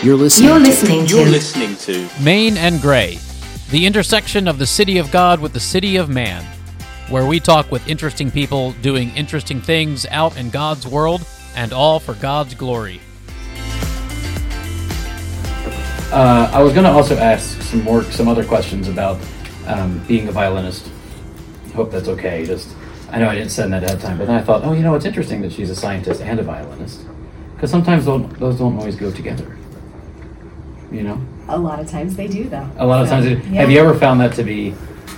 You're listening to Main and Gray, the intersection of the city of God with the city of man, where we talk with interesting people doing interesting things out in God's world, and all for God's glory. I was going to also ask some other questions about being a violinist. I hope that's okay. I know I didn't send that ahead of time, but then I thought, it's interesting that she's a scientist and a violinist, because sometimes those don't always go together. You know? A lot of times they do, though. A lot of times. Yeah. Have you ever found that to be,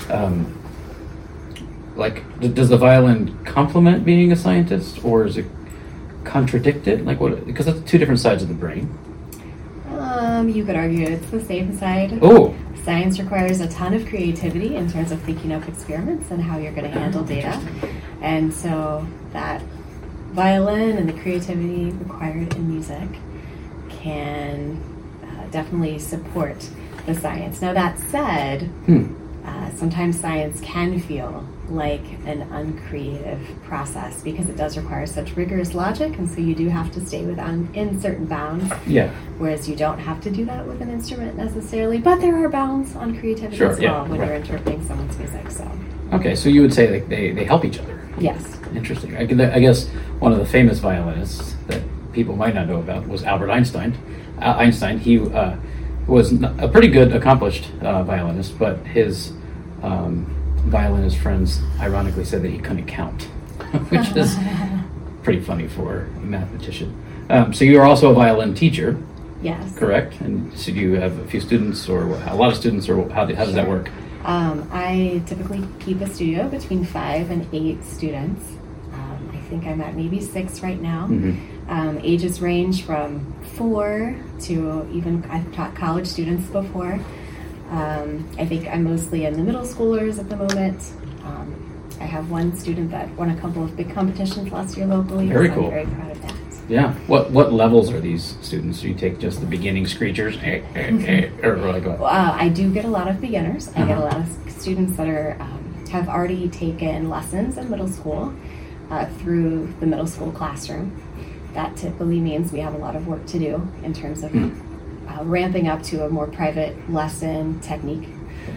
does the violin complement being a scientist, or is it contradicted? Like what? Because that's two different sides of the brain. You could argue it's the same side. Oh. Science requires a ton of creativity in terms of thinking up experiments and how you're going to handle data. And so that violin and the creativity required in music can definitely support the science. Now, that said, sometimes science can feel like an uncreative process because it does require such rigorous logic, and so you do have to stay in certain bounds. Yeah. Whereas you don't have to do that with an instrument necessarily, but there are bounds on creativity as well when you're interpreting someone's music. So. Okay, so you would say they help each other. Yes. Interesting. I guess one of the famous violinists that people might not know about was Albert Einstein. He was a pretty good, accomplished violinist, but his violinist friends ironically said that he couldn't count, which is pretty funny for a mathematician. So you are also a violin teacher. Yes. Correct? And so do you have a few students, or a lot of students, or how does that work? I typically keep a studio between 5 and 8 students. I think I'm at maybe 6 right now. Mm-hmm. Ages range from 4 to even, I've taught college students before. I think I'm mostly in the middle schoolers at the moment. I have one student that won a couple of big competitions last year locally. Very so cool. I'm very proud of that. Yeah. What levels are these students? Do you take just the beginning screechers, or like what? I do get a lot of beginners. I get a lot of students that have already taken lessons in middle school through the middle school classroom. That typically means we have a lot of work to do in terms of ramping up to a more private lesson technique.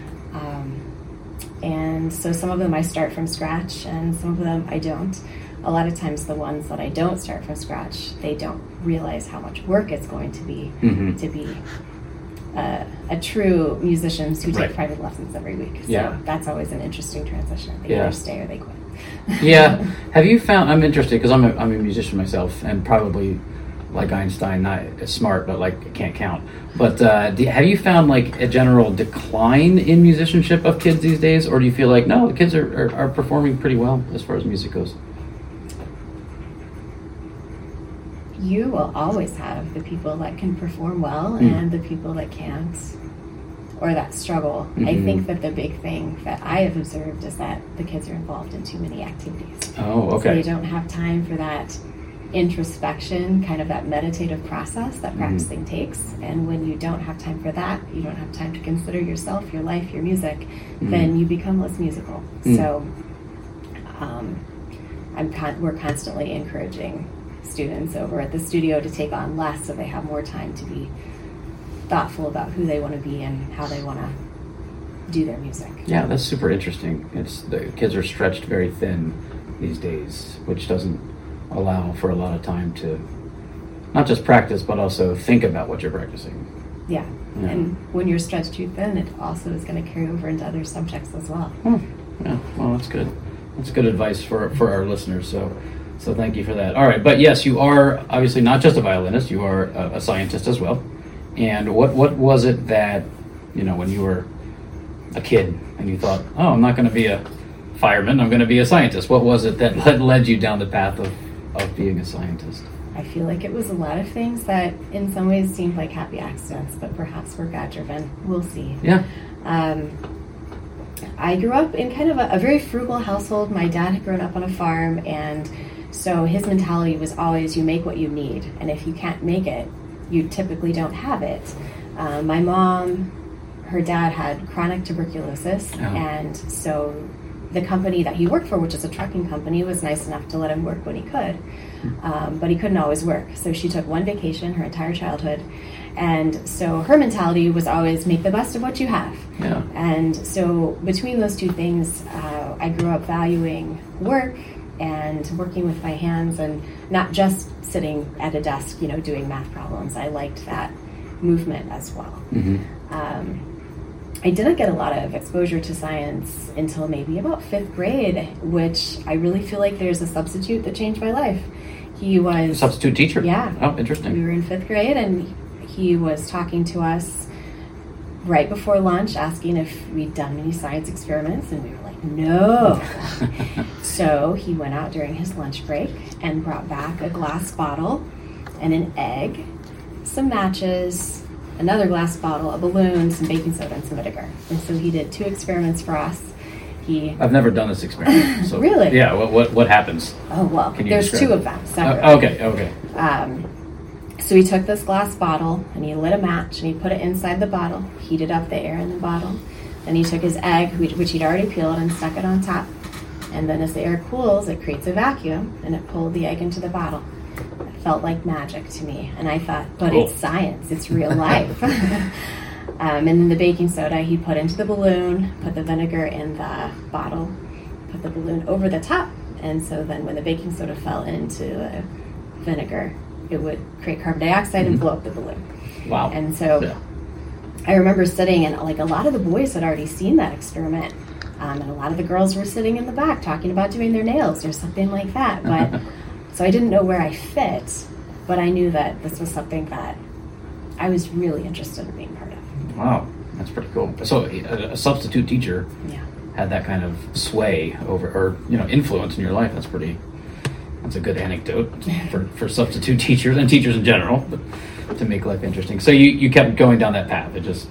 And so some of them I start from scratch, and some of them I don't. A lot of times the ones that I don't start from scratch, they don't realize how much work it's going to be to be a true musicians who take private lessons every week. So that's always an interesting transition. They either stay or they quit. Yeah. Have you found, I'm interested because I'm a musician myself, and probably like Einstein, not as smart, but like can't count. But have you found like a general decline in musicianship of kids these days, or do you feel like, no, the kids are performing pretty well as far as music goes? You will always have the people that can perform well and the people that can't, or that struggle. Mm-hmm. I think that the big thing that I have observed is that the kids are involved in too many activities. Oh, okay. So they don't have time for that introspection, kind of that meditative process that practicing takes. And when you don't have time for that, you don't have time to consider yourself, your life, your music, then you become less musical. So we're constantly encouraging students over at the studio to take on less so they have more time to be thoughtful about who they want to be and how they want to do their music. Yeah, that's super interesting. The kids are stretched very thin these days, which doesn't allow for a lot of time to not just practice, but also think about what you're practicing. Yeah. And when you're stretched too thin, it also is going to carry over into other subjects as well. Yeah, well, that's good. That's good advice for our listeners, so thank you for that. All right, but yes, you are obviously not just a violinist, you are a scientist as well. And what was it that, when you were a kid and you thought, I'm not going to be a fireman, I'm going to be a scientist? What was it that led you down the path of being a scientist? I feel like it was a lot of things that in some ways seemed like happy accidents, but perhaps were God-driven. We'll see. Yeah. I grew up in kind of a very frugal household. My dad had grown up on a farm, and so his mentality was always, you make what you need, and if you can't make it, you typically don't have it. My mom, her dad had chronic tuberculosis, and so the company that he worked for, which is a trucking company, was nice enough to let him work when he could. But he couldn't always work. So she took one vacation her entire childhood. And so her mentality was always make the best of what you have. Yeah. And so between those two things, I grew up valuing work and working with my hands and not just sitting at a desk, doing math problems. I liked that movement as well. I didn't get a lot of exposure to science until maybe about 5th grade, which I really feel like there's a substitute that changed my life. He was... Substitute teacher? Yeah. Oh, interesting. We were in 5th grade, and he was talking to us right before lunch, asking if we'd done any science experiments, and we were like, no. So he went out during his lunch break and brought back a glass bottle and an egg, some matches, another glass bottle, a balloon, some baking soda, and some vinegar. And so he did 2 experiments for us. I've never done this experiment. So, really? Yeah. What happens? Oh, well, there's 2 of them. Okay. So he took this glass bottle and he lit a match and he put it inside the bottle, heated up the air in the bottle. Then he took his egg, which he'd already peeled, and stuck it on top. And then as the air cools, it creates a vacuum and it pulled the egg into the bottle. It felt like magic to me. And I thought, but cool. It's science, it's real life. And then the baking soda he put into the balloon, put the vinegar in the bottle, put the balloon over the top. And so then when the baking soda fell into the vinegar, it would create carbon dioxide and blow up the balloon. Wow. And so I remember sitting, and like a lot of the boys had already seen that experiment. And a lot of the girls were sitting in the back talking about doing their nails or something like that. But so I didn't know where I fit, but I knew that this was something that I was really interested in being part of. Wow, that's pretty cool. So a substitute teacher had that kind of sway over, or influence in your life. That's a good anecdote for substitute teachers and teachers in general, but to make life interesting. So you kept going down that path. It just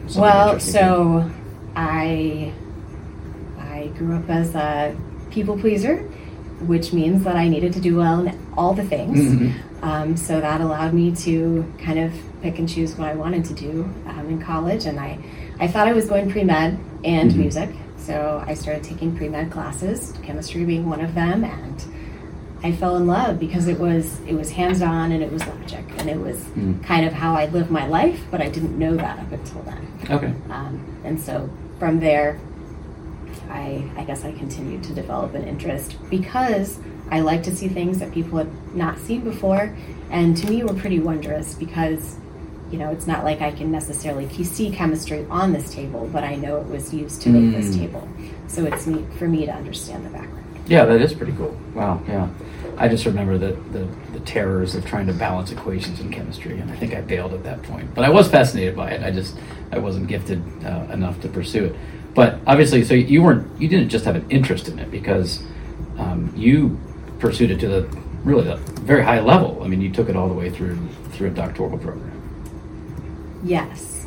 so I grew up as a people pleaser, which means that I needed to do well in all the things. So that allowed me to kind of pick and choose what I wanted to do in college. And I thought I was going pre-med and music. So I started taking pre-med classes, chemistry being one of them, and I fell in love because it was hands-on and it was logic, and it was kind of how I lived my life, but I didn't know that up until then. Okay. And so from there, I guess I continued to develop an interest because I like to see things that people had not seen before, and to me were pretty wondrous because, it's not like I can necessarily see chemistry on this table, but I know it was used to make this table. So it's neat for me to understand the background. Yeah, that is pretty cool. Wow, yeah. I just remember the terrors of trying to balance equations in chemistry, and I think I bailed at that point. But I was fascinated by it. I wasn't gifted enough to pursue it. But obviously, so you didn't just have an interest in it because you pursued it to the very high level. I mean, you took it all the way through a doctoral program. Yes.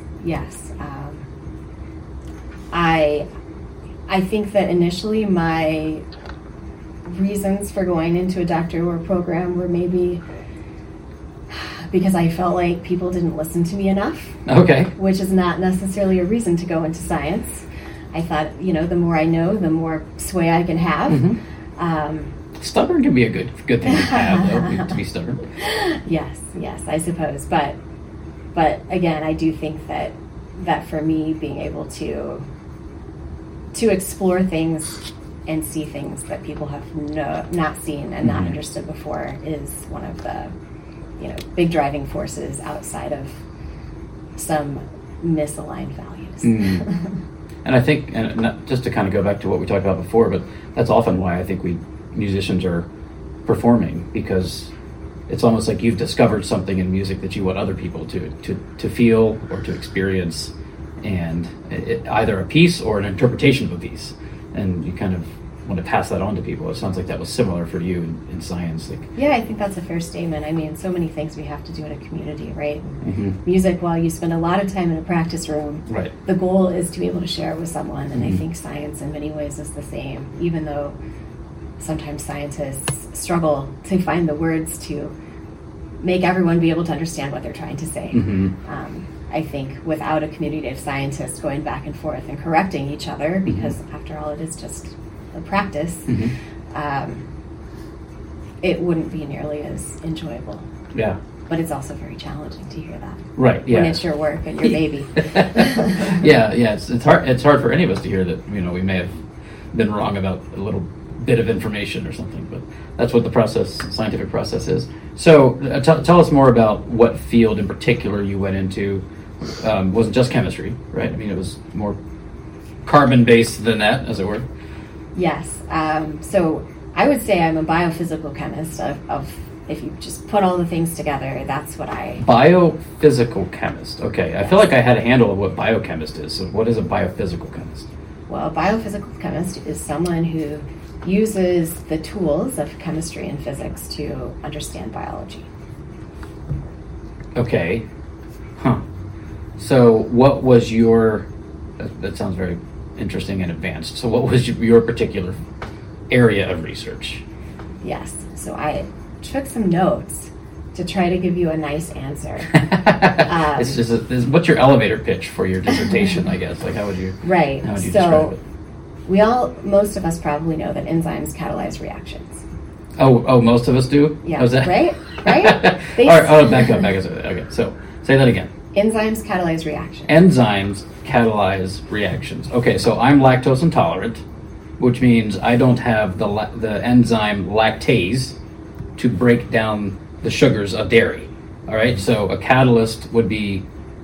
I think that initially my reasons for going into a doctoral program were maybe because I felt like people didn't listen to me enough. Okay. Which is not necessarily a reason to go into science. I thought, the more I know, the more sway I can have. Stubborn can be a good thing to have, though, to be stubborn. Yes, I suppose. But again, I do think that for me, being able to explore things and see things that people have not seen and not understood before is one of the big driving forces outside of some misaligned values. And I think, and not, just to kind of go back to what we talked about before, but that's often why I think musicians are performing, because it's almost like you've discovered something in music that you want other people to feel or to experience, and either a piece or an interpretation of a piece, and you kind of want to pass that on to people. It sounds like that was similar for you in science. Yeah, I think that's a fair statement. I mean, so many things we have to do in a community, right? Music, while you spend a lot of time in a practice room, right, the goal is to be able to share it with someone, and I think science in many ways is the same, even though sometimes scientists struggle to find the words to make everyone be able to understand what they're trying to say. I think without a community of scientists going back and forth and correcting each other, because after all, it is just the practice, it wouldn't be nearly as enjoyable. Yeah. But it's also very challenging to hear that. Right. Yeah. When it's your work and your baby. Yeah. It's hard. It's hard for any of us to hear that. We may have been wrong about a little bit of information or something, but that's what the scientific process is. So tell us more about what field in particular you went into. Wasn't just chemistry, right? I mean, it was more carbon-based than that, as it were. Yes. So I would say I'm a biophysical chemist of if you just put all the things together, that's what I... Biophysical chemist. Okay. Yes. I feel like I had a handle of what biochemist is. So what is a biophysical chemist? Well, a biophysical chemist is someone who uses the tools of chemistry and physics to understand biology. Okay. Huh. So what was your... That sounds very interesting and advanced. So what was your particular area of research? Yes. So I took some notes to try to give you a nice answer. What's your elevator pitch for your dissertation, I guess? Like, how would you describe it? Most of us probably know that enzymes catalyze reactions. Oh, most of us do? Yeah, How's that? right? All right, back up. Okay, so say that again. Enzymes catalyze reactions. Enzymes catalyze reactions. Okay, so I'm lactose intolerant, which means I don't have the enzyme lactase to break down the sugars of dairy. All right, so a catalyst would be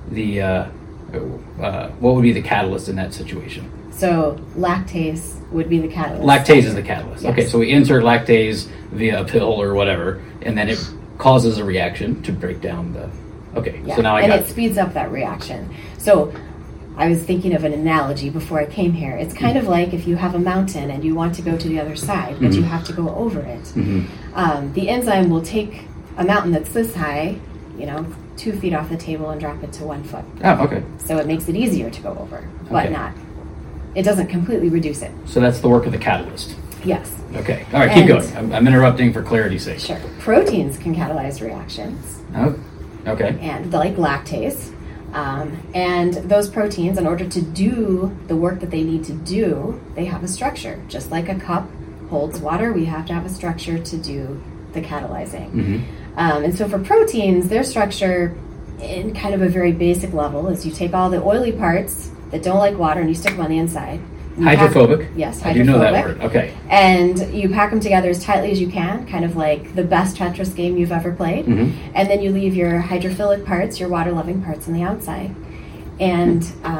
what would be the catalyst in that situation? So lactase would be the catalyst. Lactase is the catalyst. Yes. Okay, so we insert lactase via a pill or whatever, and then it causes a reaction to break down the... Okay, Yeah. So now it speeds up that reaction. So I was thinking of an analogy before I came here. It's kind of like if you have a mountain and you want to go to the other side, but you have to go over it. The enzyme will take a mountain that's this high, 2 feet off the table and drop it to 1 foot. Oh, okay. So it makes it easier to go over, but it doesn't completely reduce it. So that's the work of the catalyst. Yes. Okay. All right, keep going. I'm interrupting for clarity's sake. Sure. Proteins can catalyze reactions. Oh, okay. And like lactase. And those proteins, in order to do the work that they need to do, they have a structure. Just like a cup holds water, we have to have a structure to do the catalyzing. And so for proteins, their structure in kind of a very basic level is you take all the oily parts that don't like water and you stick them on the inside. Hydrophobic? Yes, hydrophobic. I do know that word. Okay. And you pack them together as tightly as you can, kind of like the best Tetris game you've ever played. And then you leave your hydrophilic parts, your water-loving parts on the outside. And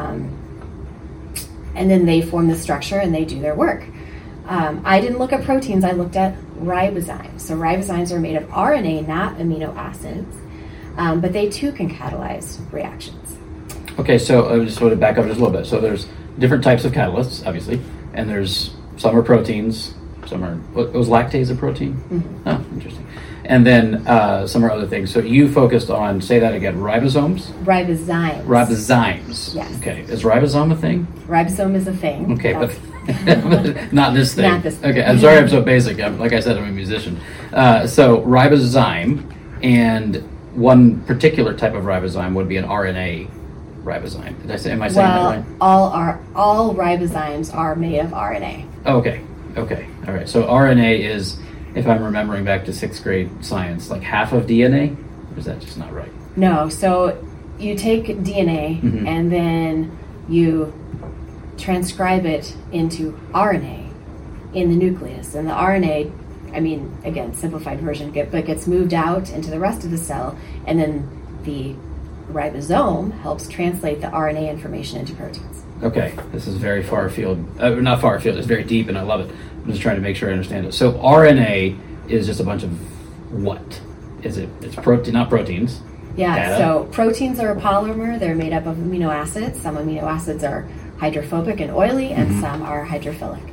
then they form the structure and they do their work. I didn't look at proteins, I looked at ribozymes. So ribozymes are made of RNA, not amino acids. But they too can catalyze reactions. Okay, so I just want to back up just a little bit. So there's different types of catalysts, obviously, and some are proteins, some are... Was lactase a protein? Oh, interesting. And then some are other things. So you focused on, say that again, ribosomes? Ribozymes. Ribozymes. Yes. Okay. Is ribosome a thing? Ribosome is a thing. Okay, but not this thing. Not this thing. Okay, I'm sorry I'm so basic. Like I said, I'm a musician. So ribozyme, and one particular type of ribozyme would be an RNA ribozyme. Am I saying that right? All ribozymes are made of RNA. Oh, okay. All right. So RNA is, if I'm remembering back to 6th grade science, like half of DNA? Or is that just not right? No. So you take DNA and then you transcribe it into RNA in the nucleus. And the RNA, again, simplified version, but gets moved out into the rest of the cell, and then the ribosome helps translate the RNA information into proteins. Okay, this is very far afield. Not far afield, it's very deep and I love it. I'm just trying to make sure I understand it. So RNA is just a bunch of what? It's protein, not proteins. Yeah, Data. So proteins are a polymer. They're made up of amino acids. Some amino acids are hydrophobic and oily, and some are hydrophilic.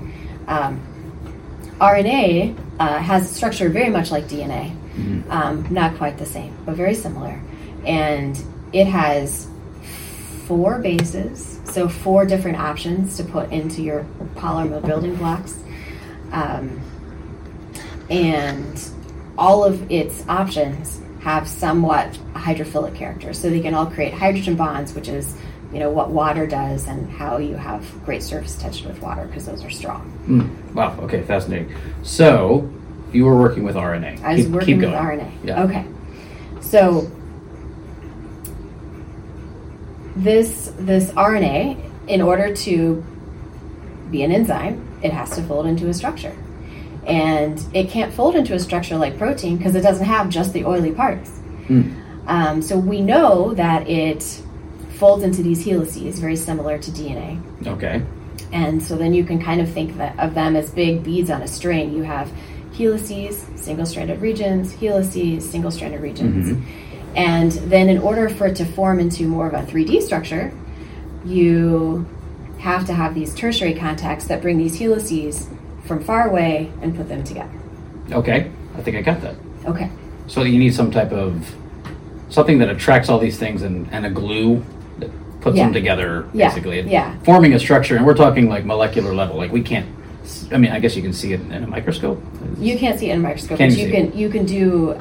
RNA has a structure very much like DNA. Not quite the same, but very similar. And it has 4 bases, so 4 different options to put into your polymer building blocks. And all of its options have somewhat a hydrophilic character. So they can all create hydrogen bonds, which is, what water does and how you have great surface tension with water, because those are strong. Wow. Okay. Fascinating. So you were working with RNA. I was working with going. RNA. Yeah. Okay. So this RNA, in order to be an enzyme, it has to fold into a structure. And it can't fold into a structure like protein because it doesn't have just the oily parts. So we know that it folds into these helices, very similar to DNA. Okay. And so then you can kind of think of them as big beads on a string. You have helices, single-stranded regions, helices, single-stranded regions. And then in order for it to form into more of a 3D structure, you have to have these tertiary contacts that bring these helices from far away and put them together. Okay. I think I got that. Okay. So you need some type of something that attracts all these things and a glue that puts them together, basically. Forming a structure, and we're talking like molecular level. Like we can't, I mean, I guess you can see it in a microscope. You can't see it in a microscope, but you can do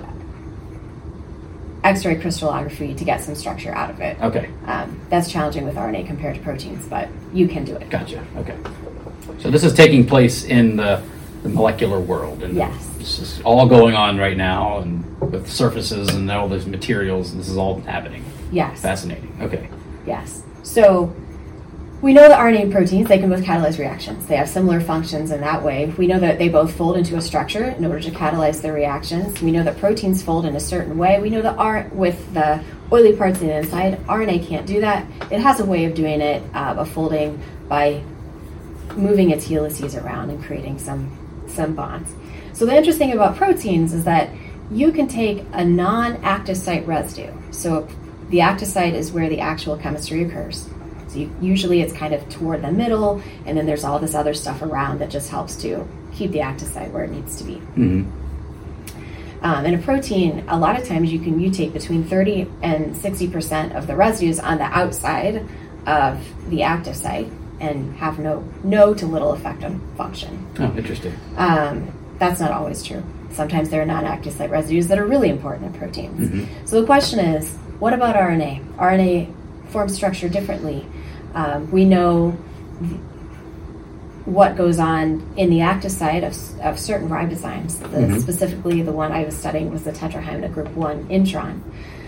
X-ray crystallography to get some structure out of it. Okay. That's challenging with RNA compared to proteins, but you can do it. Gotcha. Okay. So this is taking place in the molecular world. And yes. This is all going on right now, and with surfaces and all those materials, and this is all happening. Yes. Fascinating. Okay. Yes. So we know that RNA and proteins, they can both catalyze reactions. They have similar functions in that way. We know that they both fold into a structure in order to catalyze their reactions. We know that proteins fold in a certain way. We know that with the oily parts in the inside, RNA can't do that. It has a way of doing it, of folding by moving its helices around and creating some bonds. So the interesting about proteins is that you can take a non-active site residue. So the active site is where the actual chemistry occurs. So usually it's kind of toward the middle, and then there's all this other stuff around that just helps to keep the active site where it needs to be. In a protein, a lot of times you can mutate between 30 and 60% of the residues on the outside of the active site and have no to little effect on function. Oh, interesting. That's not always true. Sometimes there are non-active site residues that are really important in proteins. So the question is, what about RNA? RNA forms structure differently. We know what goes on in the active site of certain ribozymes. Specifically, the one I was studying was the tetrahymena group 1 intron.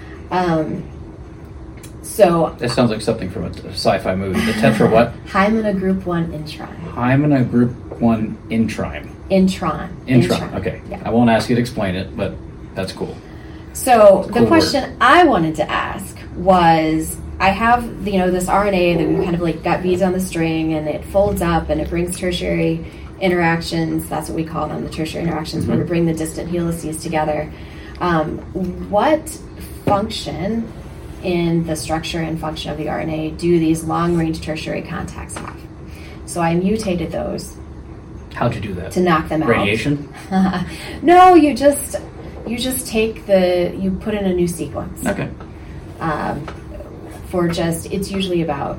So that sounds like something from a sci-fi movie. The tetra what? Hymena group 1 intron. Hymena group 1 intron. Intron. Okay. Yeah. I won't ask you to explain it, but that's cool. So the question I wanted to ask was, I have this RNA that we kind of like got beads on the string, and it folds up and it brings tertiary interactions. That's what we call them, the tertiary interactions, where we bring the distant helices together. What function in the structure and function of the RNA do these long-range tertiary contacts have? So I mutated those. How'd you do that? To knock them Radiation? out. No, you just take you put in a new sequence. Okay. It's usually about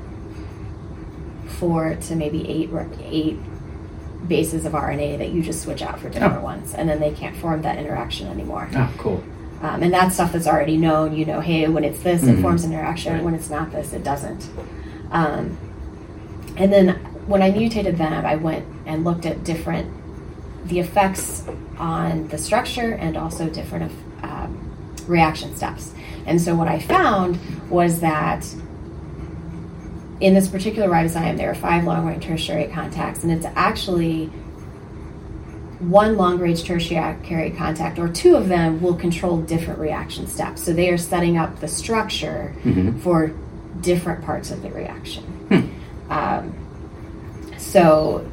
4 to maybe 8 bases of RNA that you just switch out for different ones, and then they can't form that interaction anymore. Oh, cool. And that's stuff that's already known. Hey, when it's this, it forms an interaction. Right. When it's not this, it doesn't. And then when I mutated them, I went and looked at the effects on the structure and also different reaction steps. And so what I found was that in this particular ribozyme, there are 5 long-range tertiary contacts, and it's actually one long-range tertiary contact, or 2 of them, will control different reaction steps. So they are setting up the structure for different parts of the reaction. So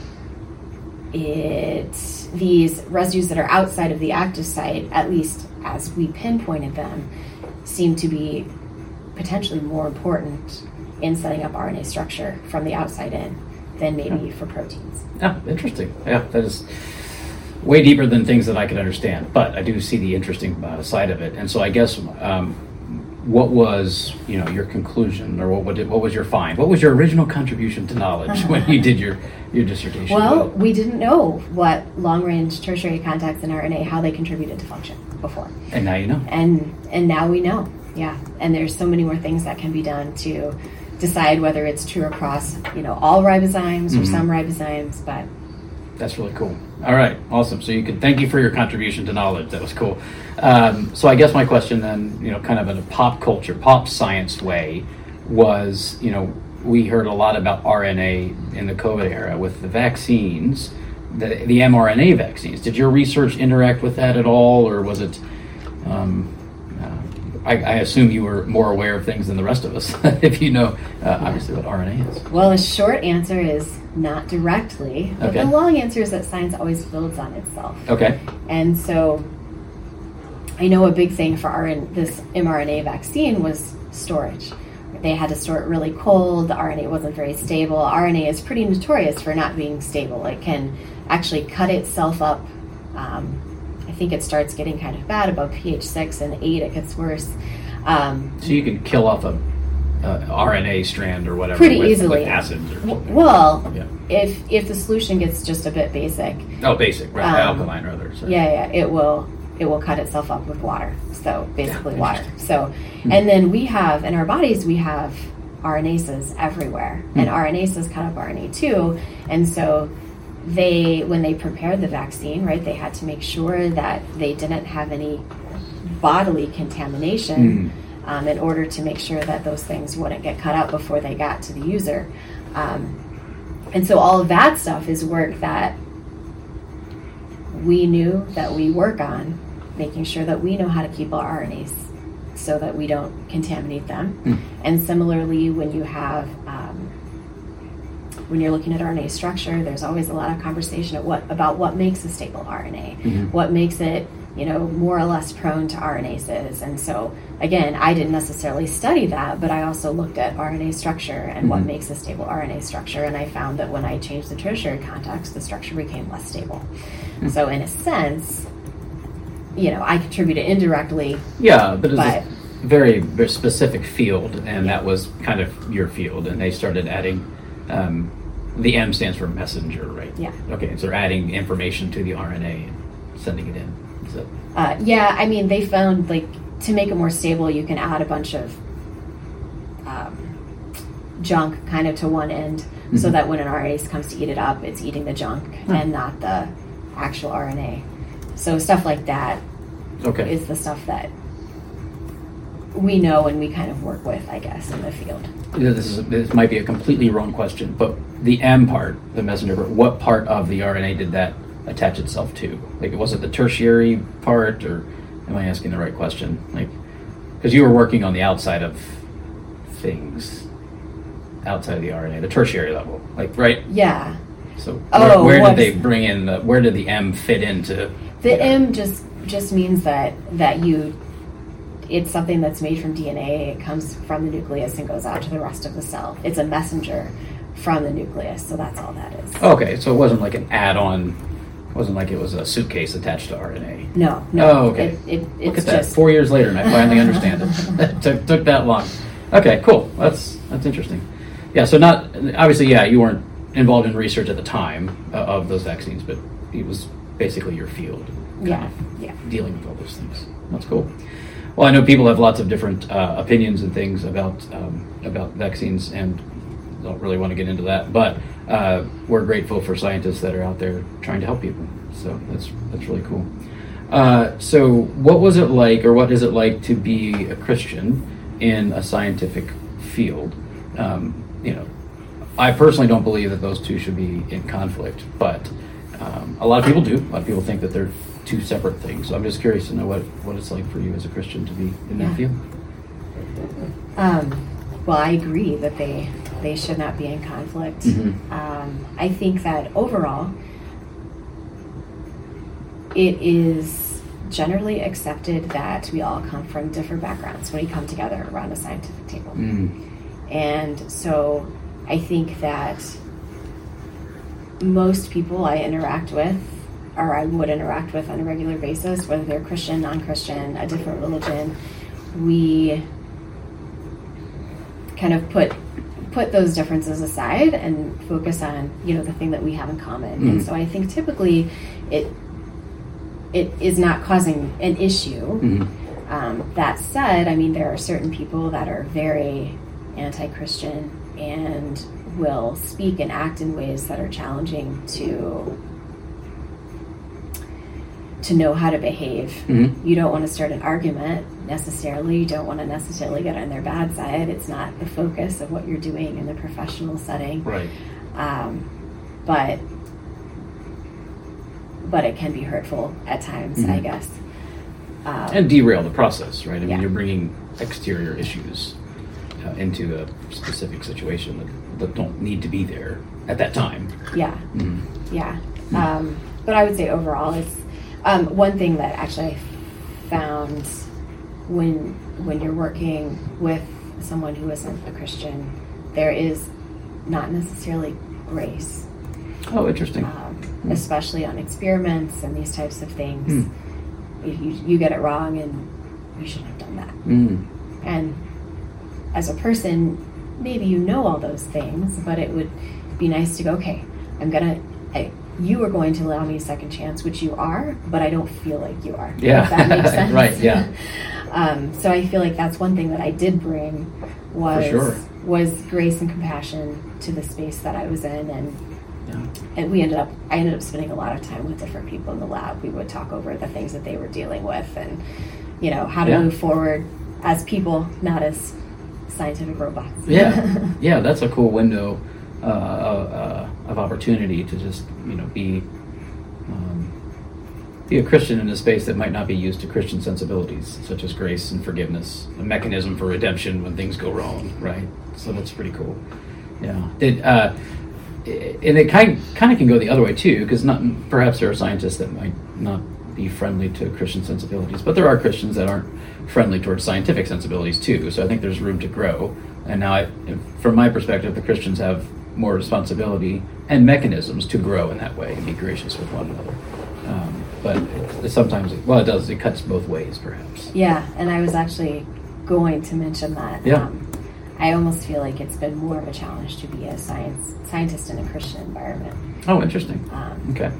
these residues that are outside of the active site, at least as we pinpointed them, seem to be potentially more important in setting up RNA structure from the outside in than maybe for proteins. Yeah, interesting. Yeah, that is way deeper than things that I could understand, but I do see the interesting side of it. And so I guess what was your conclusion, or what was your find? What was your original contribution to knowledge when you did your dissertation? Well, we didn't know what long-range tertiary contacts in RNA, how they contributed to function before. And now you know. And now we know. Yeah. And there's so many more things that can be done to decide whether it's true across all ribozymes or some ribozymes, but That's really cool. All right, awesome. So thank you for your contribution to knowledge. That was cool. So I guess my question then, kind of in a pop culture, pop science way, was, we heard a lot about RNA in the COVID era with the vaccines, the mRNA vaccines. Did your research interact with that at all, or was it? I assume you were more aware of things than the rest of us, if you know, obviously, what RNA is. Well, the short answer is not directly, but Okay. the long answer is that science always builds on itself. Okay. And so I know a big thing for this mRNA vaccine was storage. They had to store it really cold. The RNA wasn't very stable. RNA is pretty notorious for not being stable. It can actually cut itself up. I think it starts getting kind of bad about pH 6 and 8. It gets worse. So you can kill off a RNA strand or whatever Pretty easily. with acids. Or, Well, yeah. if the solution gets just a bit basic, Oh, basic, right? Alkaline, rather. So. yeah, it will cut itself up with water. So basically Yeah, water. So, and then we have in our bodies we have RNases everywhere, and RNases cut up RNA too, and so when they prepared the vaccine, right, they had to make sure that they didn't have any bodily contamination in order to make sure that those things wouldn't get cut up before they got to the user. And so all of that stuff is work that we knew that we work on, making sure that we know how to keep our RNAs so that we don't contaminate them. And similarly, when you have when you're looking at RNA structure, there's always a lot of conversation about what makes a stable RNA, what makes it, more or less prone to RNases. And so, again, I didn't necessarily study that, but I also looked at RNA structure and what makes a stable RNA structure. And I found that when I changed the tertiary context, the structure became less stable. So, in a sense, I contributed indirectly. Yeah, but it's a very, very specific field, and that was kind of your field. And they started adding. The M stands for messenger, right? Yeah. Okay, so they're adding information to the RNA and sending it in. So. Yeah, I mean, they found, to make it more stable, you can add a bunch of junk kind of to one end so that when an RNA comes to eat it up, it's eating the junk and not the actual RNA. So stuff like that is the stuff that we know and we kind of work with, I guess, in the field. This might be a completely wrong question, but the M part, the messenger part, what part of the RNA did that attach itself to? Was it the tertiary part, or am I asking the right question? Because you were working on the outside of things, outside of the RNA, the tertiary level, right? Yeah. So where did they bring in where did the M fit into? The M just means that it's something that's made from DNA. It comes from the nucleus and goes out to the rest of the cell. It's a messenger from the nucleus, so that's all that is. Okay, so it wasn't like an add-on. It wasn't like it was a suitcase attached to RNA. No. Oh, okay. It's Look at that. just 4 years later, and I finally understand it. It took that long. Okay, cool. That's interesting. Yeah. So you weren't involved in research at the time of those vaccines, but it was basically your field. Yeah. Dealing with all those things. That's cool. Well, I know people have lots of different opinions and things about vaccines, and don't really want to get into that. But we're grateful for scientists that are out there trying to help people. So that's really cool. So what was it like, or what is it like to be a Christian in a scientific field? I personally don't believe that those two should be in conflict, but a lot of people do. A lot of people think that they're two separate things. So I'm just curious to know what it's like for you as a Christian to be in that field. Well, I agree that they should not be in conflict. I think that overall, it is generally accepted that we all come from different backgrounds when we come together around a scientific table. And so I think that most people I interact with, or I would interact with on a regular basis, whether they're Christian, non-Christian, a different religion, we kind of put those differences aside and focus on, the thing that we have in common. And so I think typically it is not causing an issue. That said, I mean, there are certain people that are very anti-Christian and will speak and act in ways that are challenging to to know how to behave. Mm-hmm. You don't want to start an argument necessarily. You don't want to necessarily get on their bad side. It's not the focus of what you're doing in the professional setting. Right. But it can be hurtful at times, I guess. And derail the process, right? I mean, Yeah. you're bringing exterior issues into a specific situation that don't need to be there at that time. Yeah. Mhm. Yeah. But I would say overall, it's one thing that actually I found when you're working with someone who isn't a Christian, there is not necessarily grace, Oh, interesting. especially on experiments and these types of things. You get it wrong, and you shouldn't have done that. Mm. And as a person, maybe you know all those things, but it would be nice to go, okay, you are going to allow me a second chance, which you are, but I don't feel like you are. Yeah. If that makes sense. Right, yeah. So I feel like that's one thing that I did bring was For sure. was grace and compassion to the space that I was in, and Yeah. I ended up spending a lot of time with different people in the lab. We would talk over the things that they were dealing with, and how to Yeah. move forward as people, not as scientific robots. Yeah, yeah, that's a cool window of opportunity to just be a Christian in a space that might not be used to Christian sensibilities, such as grace and forgiveness, a mechanism for redemption when things go wrong, right? So that's pretty cool. Yeah, and it kind of can go the other way too, because perhaps there are scientists that might not be friendly to Christian sensibilities, but there are Christians that aren't friendly towards scientific sensibilities too. So I think there's room to grow. And now, from my perspective, the Christians have more responsibility and mechanisms to grow in that way and be gracious with one another. But sometimes, it cuts both ways, perhaps. Yeah, and I was actually going to mention that. Yeah. I almost feel like it's been more of a challenge to be a scientist in a Christian environment. Oh, interesting. Okay.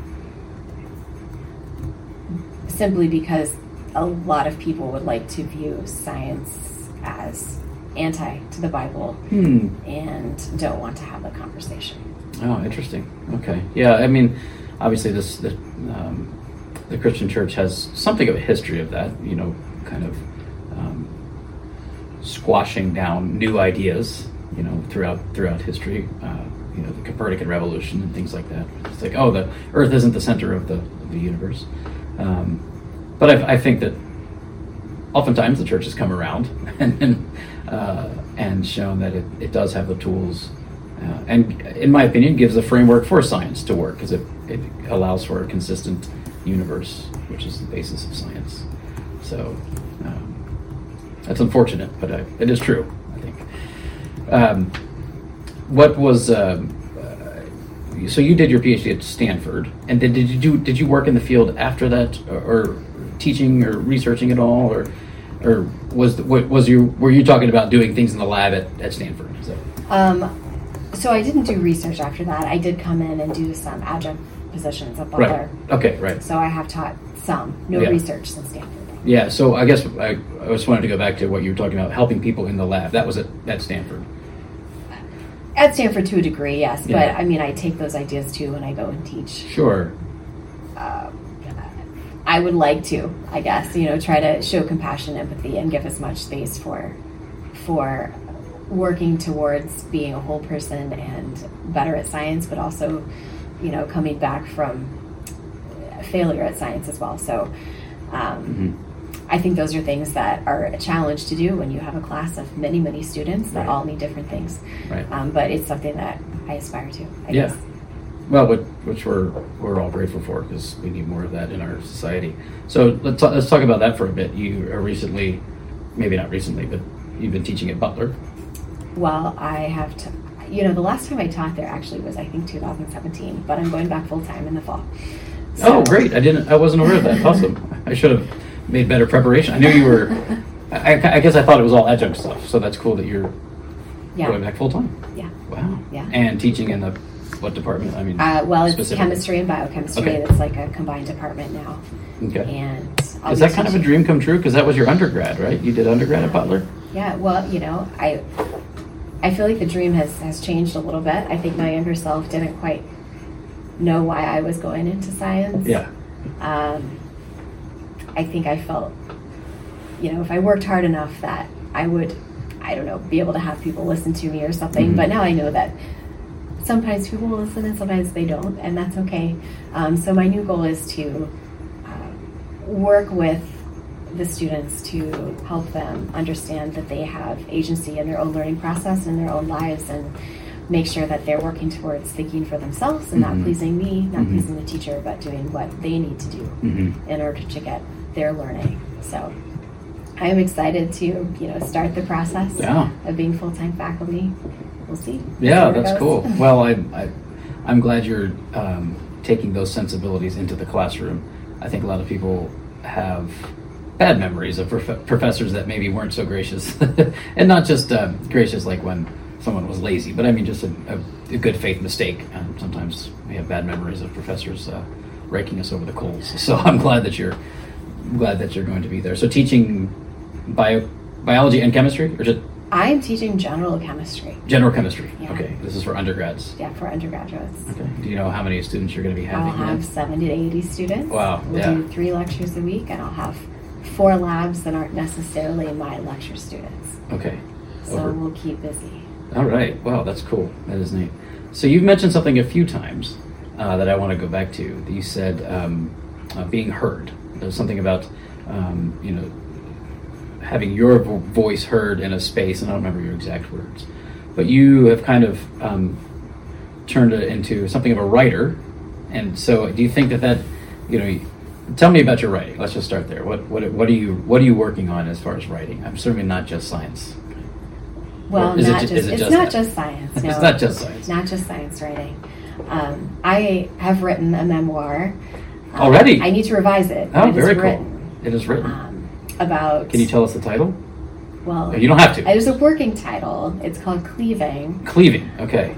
Simply because a lot of people would like to view science as anti to the Bible and don't want to have the conversation. Oh, interesting. Okay. Yeah, I mean, obviously the Christian church has something of a history of that, kind of squashing down new ideas, throughout history, the Copernican revolution and things like that. It's like, oh, the Earth isn't the center of the universe. But I think that oftentimes the church has come around and shown that it does have the tools, and in my opinion, gives a framework for science to work, because it allows for a consistent universe, which is the basis of science. So that's unfortunate, but it is true, I think. What was so you did your PhD at Stanford, and did you work in the field after that, or teaching or researching at all, or were you talking about doing things in the lab at Stanford? So I didn't do research after that. I did come in and do some adjunct positions at Butler. Right. Okay. Right. So I have taught some, no research since Stanford. Yeah. So I guess I just wanted to go back to what you were talking about, helping people in the lab. That was at Stanford. At Stanford to a degree, yes. Yeah. But I mean, I take those ideas too when I go and teach. Sure. I would like to, I guess, try to show compassion, empathy, and give as much space for working towards being a whole person and better at science, but also, coming back from failure at science as well. So I think those are things that are a challenge to do when you have a class of many, many students that all need different things. Right. But it's something that I aspire to, I Yeah. guess. Well, which we're all grateful for, because we need more of that in our society. So let's talk about that for a bit. You are recently, maybe not recently, but you've been teaching at Butler. Well, I have to, the last time I taught there actually was, I think, 2017, but I'm going back full time in the fall. Oh, great! I wasn't aware of that. Awesome. I should have made better preparation. I knew you were. I guess I thought it was all adjunct stuff. So that's cool that you're going back full time. Yeah. Wow. Yeah. And teaching in what department? I mean, well, it's chemistry and biochemistry. Okay. It's like a combined department now. Okay. And is that kind of a dream come true? Because that was your undergrad, right? You did undergrad at Butler. Yeah. Well, I feel like the dream has changed a little bit. I think my younger self didn't quite know why I was going into science. Yeah. I think I felt, if I worked hard enough that I would, I don't know, be able to have people listen to me or something. But now I know that sometimes people will listen and sometimes they don't, and that's okay. So my new goal is to work with the students to help them understand that they have agency in their own learning process and their own lives, and make sure that they're working towards thinking for themselves and not pleasing me, not pleasing the teacher, but doing what they need to do in order to get their learning. So I am excited to, start the process of being full-time faculty. We'll see. Yeah, that's cool. Well, I'm glad you're taking those sensibilities into the classroom. I think a lot of people have bad memories of professors that maybe weren't so gracious, and not just gracious like when someone was lazy, but I mean just a good faith mistake. Sometimes we have bad memories of professors raking us over the coals. So I'm glad that you're going to be there. So teaching biology and chemistry, or just I am teaching general chemistry. General chemistry. Yeah. Okay, this is for undergrads. Yeah, for undergraduates. Okay. Do you know how many students you're going to be having? I'll have 70 to 80 students. Wow. We'll do 3 lectures a week, and I'll have 4 labs that aren't necessarily my lecture students. Okay. So we'll keep busy. All right. Wow, that's cool. That is neat. So you've mentioned something a few times that I want to go back to. You said being heard. There's something about having your voice heard in a space, and I don't remember your exact words, but you have kind of turned it into something of a writer. And so, do you think that tell me about your writing? Let's just start there. What are you working on as far as writing? I'm certainly not just science. Well, it's not just science. No, it's not just science. Not just science writing. I have written a memoir. Already? I need to revise it. Oh, very cool. It is written. About. Can you tell us the title? Well, you don't have to. There's a working title. It's called Cleaving. Cleaving. Okay.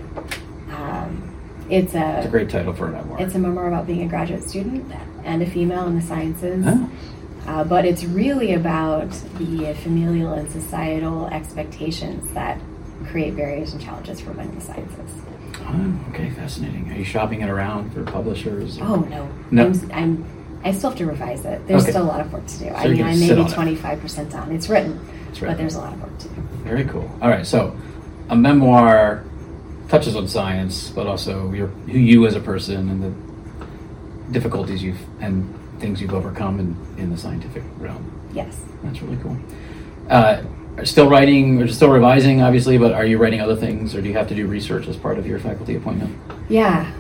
It's a great title for a memoir. It's a memoir about being a graduate student and a female in the sciences. Oh. But it's really about the familial and societal expectations that create barriers and challenges for women in the sciences. Oh, okay, fascinating. Are you shopping it around for publishers? Or? Oh, no. I still have to revise it. There's still a lot of work to do. So I'm maybe 25% done. It's written, but there's a lot of work to do. Very cool. All right, so a memoir touches on science, but also who you as a person and the difficulties and things you've overcome in the scientific realm. Yes. That's really cool. Still writing, or still revising, obviously, but are you writing other things, or do you have to do research as part of your faculty appointment? Yeah.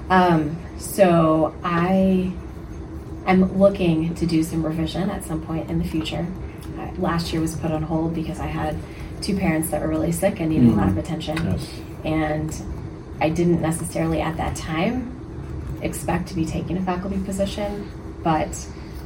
So I'm looking to do some revision at some point in the future. Last year was put on hold because I had 2 parents that were really sick and needed a lot of attention. Yes. And I didn't necessarily at that time expect to be taking a faculty position, but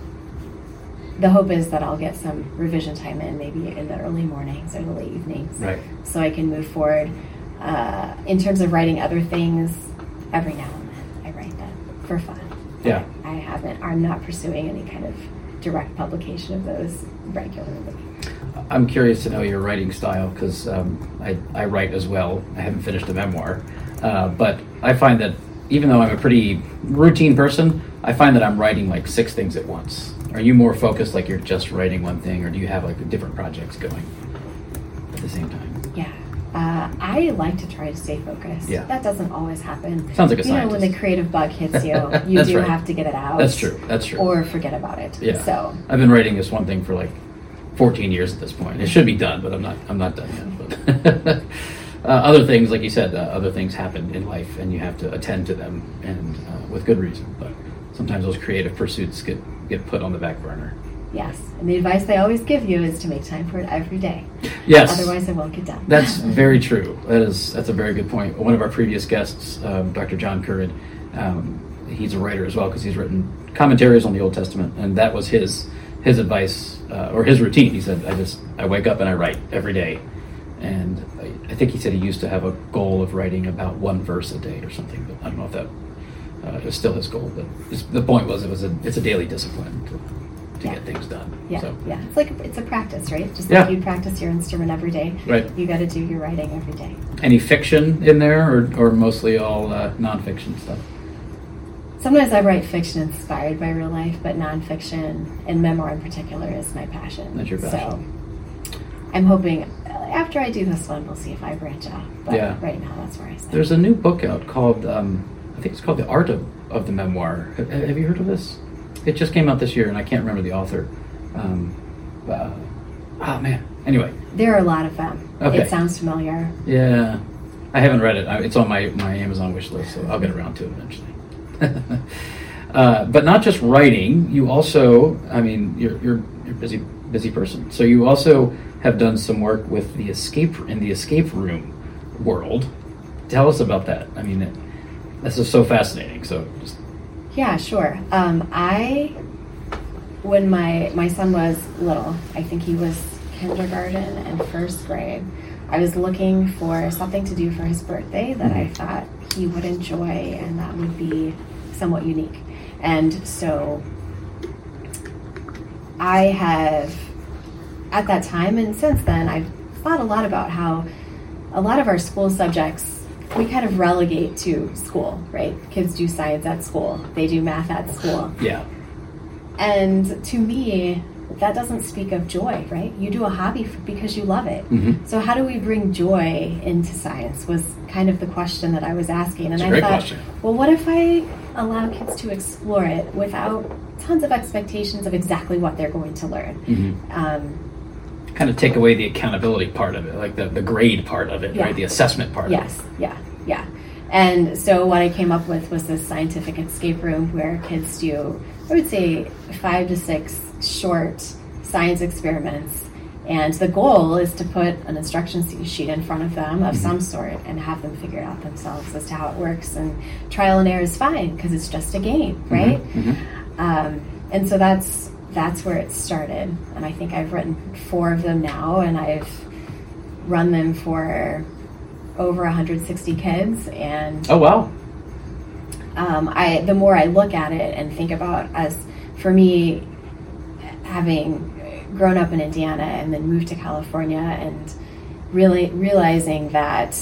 the hope is that I'll get some revision time in, maybe in the early mornings or the late evenings, right, so I can move forward. In terms of writing other things, every now and then I write them for fun. Yeah. I'm not pursuing any kind of direct publication of those regularly. I'm curious to know your writing style, because I write as well. I haven't finished a memoir, but I find that even though I'm a pretty routine person, I find that I'm writing like 6 things at once. Are you more focused, like you're just writing one thing, or do you have like different projects going at the same time? Yeah. I like to try to stay focused. Yeah. That doesn't always happen. Sounds like a scientist. When the creative bug hits you, you do have to get it out. That's true. Or forget about it. Yeah. So I've been writing this one thing for like 14 years at this point. It should be done, but I'm not done yet. But other things, like you said, other things happen in life, and you have to attend to them, and with good reason. But sometimes those creative pursuits get put on the back burner. Yes, and the advice they always give you is to make time for it every day. Yes. Otherwise, it won't get done. That's very true. That's a very good point. One of our previous guests, Dr. John Currid, he's a writer as well, because he's written commentaries on the Old Testament, and that was his advice or his routine. He said, I wake up and I write every day, and I think he said he used to have a goal of writing about 1 verse a day or something, but I don't know if that is still his goal. But the point was it's a daily discipline to get things done. Yeah, so. Yeah. It's a practice, right? Just like you practice your instrument every day. Right. You got to do your writing every day. Any fiction in there, or mostly all nonfiction stuff? sometimes I write fiction inspired by real life, but nonfiction and memoir in particular is my passion. That's your passion. So I'm hoping after I do this one, we'll see if I branch out. But Yeah. right now, that's where I stand. There's a new book out called, I think it's called The Art of the Memoir. Have you heard of this? It just came out this year, and I can't remember the author. Oh, man. Anyway. There are a lot of them. Okay. It sounds familiar. Yeah. I haven't read it. It's on my Amazon wish list, so I'll get around to it eventually. But not just writing, you also, I mean, you're a busy person. So you also have done some work with the escape room world. Tell us about that. I mean, this is so fascinating. So just Yeah, sure. When my son was little, I think he was kindergarten and first grade, I was looking for something to do for his birthday that I thought he would enjoy and that would be somewhat unique. And so I have, at that time and since then, I've thought a lot about how a lot of our school subjects we kind of relegate to school, right? Kids do science at school. They do math at school. Yeah. And to me, that doesn't speak of joy, right? You do a hobby because you love it. Mm-hmm. So how do we bring joy into science was kind of the question that I was asking. And It's a I great thought, question. well, what if I allow kids to explore it without tons of expectations of exactly what they're going to learn? Mm-hmm. Kind of take away the accountability part of it, like the grade part of it, Yeah. right? The assessment part Yes, of it. yeah. And so what I came up with was this scientific escape room where kids do, I would say, 5 to 6 short science experiments. And the goal is to put an instruction sheet in front of them of some sort and have them figure it out themselves as to how it works. And trial and error is fine because it's just a game, right? Mm-hmm. And so that's where it started. And I think I've written 4 of them now, and I've run them for over 160 kids. And Oh, wow. the more I look at it and think about, as for me, having grown up in Indiana and then moved to California and really realizing that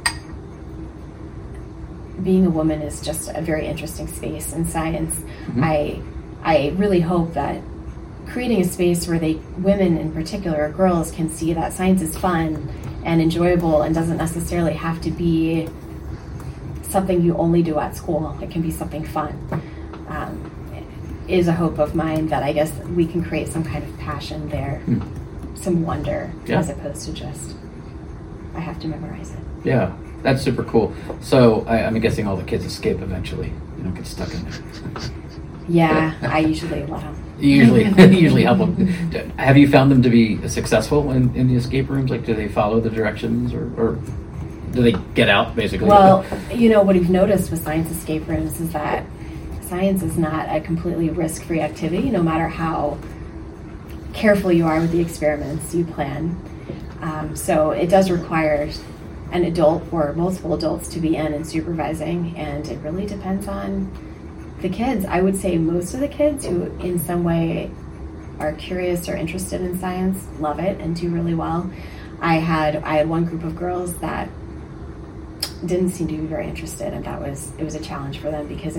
being a woman is just a very interesting space in science, Mm-hmm. I really hope that creating a space where women in particular, girls, can see that science is fun and enjoyable and doesn't necessarily have to be something you only do at school. It can be something fun. Is a hope of mine that I guess we can create some kind of passion there, some wonder, Yeah. as opposed to just, I have to memorize it. Yeah, that's super cool. So I'm guessing all the kids escape eventually. You don't get stuck in there. Yeah, I usually let them. You usually help them. Have you found them to be successful in the escape rooms? Like, do they follow the directions or do they get out, basically? Well, what we've noticed with science escape rooms is that science is not a completely risk-free activity, no matter how careful you are with the experiments you plan. So it does require an adult or multiple adults to be in and supervising, and it really depends on the kids. I would say most of the kids who in some way are curious or interested in science love it and do really well. I had one group of girls that didn't seem to be very interested, and it was a challenge for them because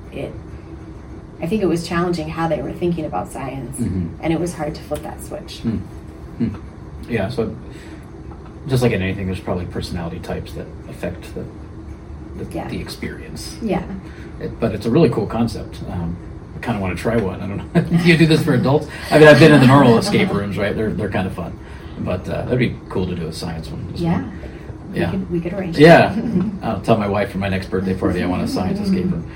I think it was challenging how they were thinking about science, and it was hard to flip that switch. Yeah, so just like in anything, there's probably personality types that affect the experience. Yeah. But it's a really cool concept. I kind of want to try one. I don't know. Do you do this for adults? I mean, I've been in the normal escape rooms, right? They're kind of fun. But that'd be cool to do a science one. Yeah. Yeah. We could arrange Yeah. that. I'll tell my wife for my next birthday party I want a science escape room.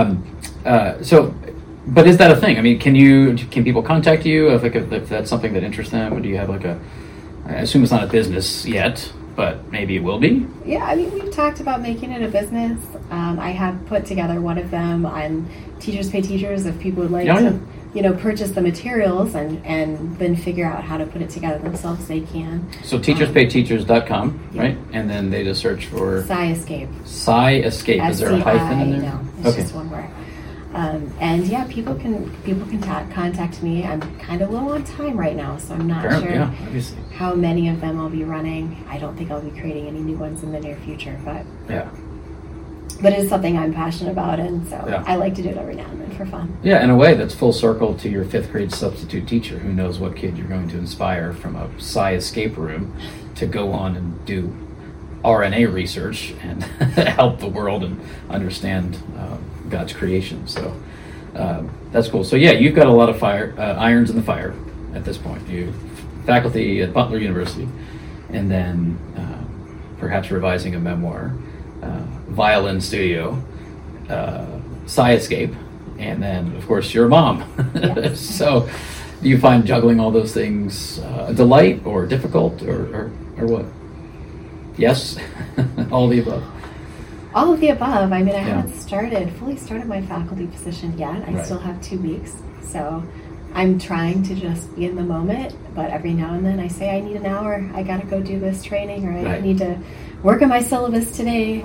But is that a thing? I mean, can people contact you if that's something that interests them? Or do you have I assume it's not a business yet, but maybe it will be? Yeah, I mean, we've talked about making it a business. I have put together one of them on Teachers Pay Teachers if people would like to, purchase the materials and then figure out how to put it together themselves, they can. So teacherspayteachers.com, Yeah. right? And then they just search for Sci-Escape. Sci-Escape. Is there a hyphen in there? No, it's just one word. And yeah, people can contact me. I'm kind of low on time right now, so I'm not Apparently, sure yeah, obviously. how many of them I'll be running. I don't think I'll be creating any new ones in the near future, but Yeah. but it is something I'm passionate about, and so Yeah. I like to do it every now and then for fun. Yeah, in a way, that's full circle to your 5th grade substitute teacher. Who knows what kid you're going to inspire from a Psi escape room to go on and do RNA research and help the world and understand God's creation. So that's cool. So yeah, you've got a lot of irons in the fire at this point. You faculty at Butler University, and then perhaps revising a memoir, violin studio, Psi escape, and then of course your mom. Yes. So do you find juggling all those things a delight or difficult or what? Yes, all the above. All of the above. I mean, I Yeah. haven't fully started my faculty position yet. I Right. still have 2 weeks. So I'm trying to just be in the moment, but every now and then I say, I need an hour. I got to go do this training, or I Right. need to work on my syllabus today.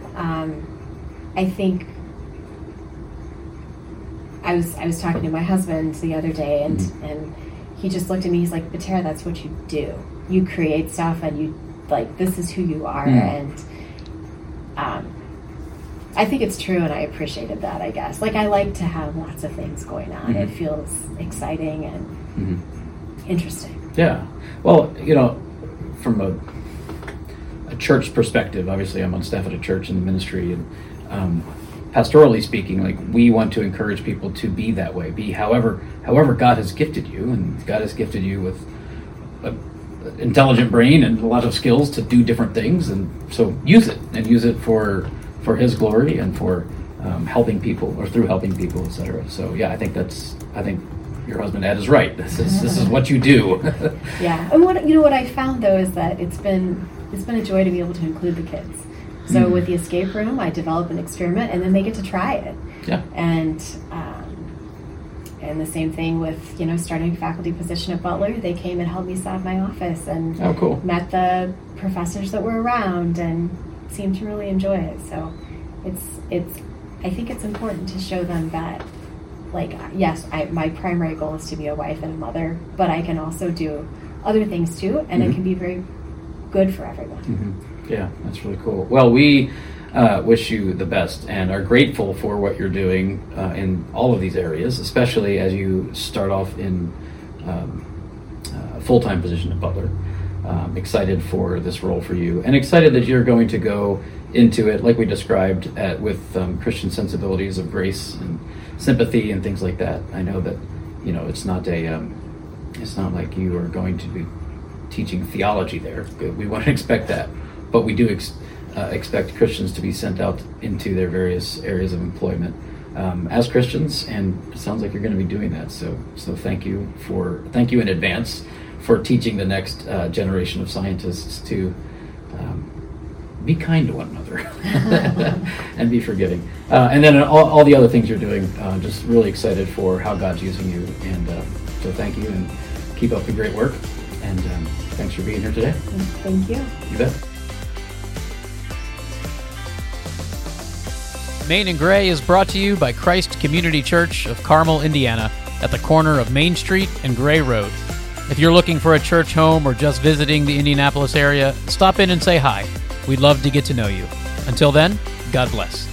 I think I was talking to my husband the other day, and he just looked at me. He's like, "But Tara, that's what you do. You create stuff, and you this is who you are." And I think it's true, and I appreciated that, I guess. I like to have lots of things going on. It feels exciting and interesting. Yeah. Well, from a church perspective, obviously I'm on staff at a church in the ministry, and pastorally speaking, we want to encourage people to be that way, be however God has gifted you, and God has gifted you with an intelligent brain and a lot of skills to do different things, and so use it for His glory and for helping people, or through helping people, etc. So yeah, I think your husband Ed is right. This is what you do. Yeah, and what I found though is that it's been a joy to be able to include the kids. So with the escape room, I develop an experiment, and then they get to try it. Yeah. And the same thing with starting a faculty position at Butler. They came and helped me set up my office, and Oh, cool. met the professors that were around, and seemed to really enjoy it. So I think it's important to show them that, yes, my primary goal is to be a wife and a mother, but I can also do other things too, and it can be very good for everyone. Yeah, that's really cool. Well, we wish you the best and are grateful for what you're doing in all of these areas, especially as you start off in a full-time position at Butler. Excited for this role for you, and excited that you're going to go into it, like we described, with Christian sensibilities of grace and sympathy and things like that. I know that it's not like you are going to be teaching theology there. We wouldn't expect that, but we do expect Christians to be sent out into their various areas of employment as Christians, and it sounds like you're going to be doing that. So thank you in advance for teaching the next generation of scientists to be kind to one another and be forgiving. And then all the other things you're doing, just really excited for how God's using you. And so thank you, and keep up the great work. And thanks for being here today. Thank you. You bet. Main and Gray is brought to you by Christ Community Church of Carmel, Indiana, at the corner of Main Street and Gray Road. If you're looking for a church home or just visiting the Indianapolis area, stop in and say hi. We'd love to get to know you. Until then, God bless.